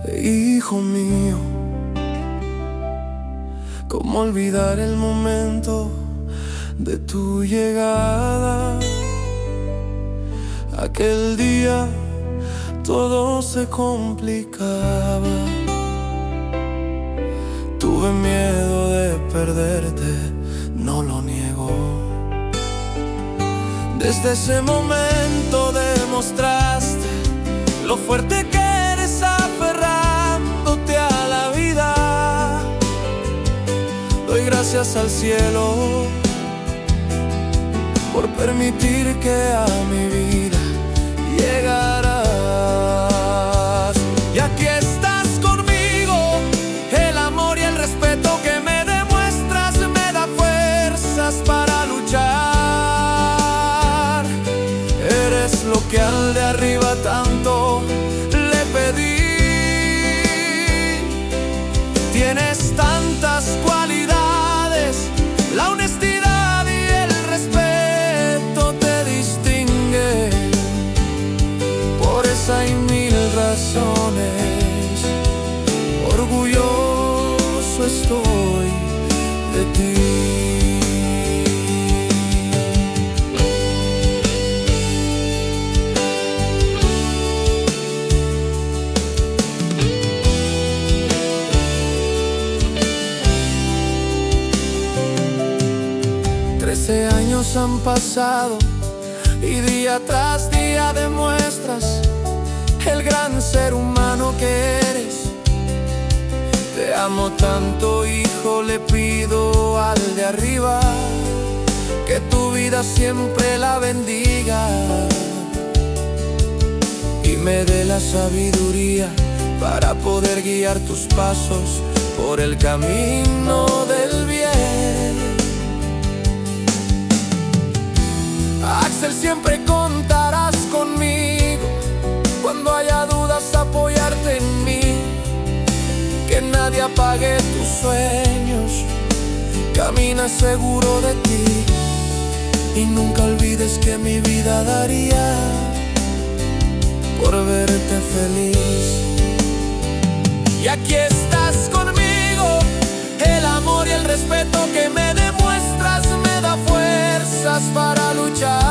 Hijo mío, ¿cómo olvidar el momento de tu llegada? Aquel día todo se complicaba. Tuve miedo de perderte, no lo niego. Desde ese momento demostraste lo fuerte que eres aferrándote a la vida. Doy gracias al cielo por permitir que a mi vida llegarás. Y aquí estás conmigo, el amor y el respeto que me demuestras me da fuerzas para luchar. Eres lo que al de arriba tanto le pedí. Tienes tantas cualidades, la honestidad y el respeto te distinguen. Por esa y mil razones, orgulloso estoy de ti. 13 años han pasado y día tras día demuestras el gran ser humano que eres. Te amo tanto, hijo, le pido al de arriba que tu vida siempre la bendiga y me dé la sabiduría para poder guiar tus pasos por el camino del bien. Axel, siempre contarás conmigo. Cuando haya dudas, apoyarte en mí. Que nadie apague tus sueños. Camina seguro de ti y nunca olvides que mi vida daría por verte feliz. Y aquí estás conmigo, el amor y el respeto que me demuestras me da fuerzas para luchar.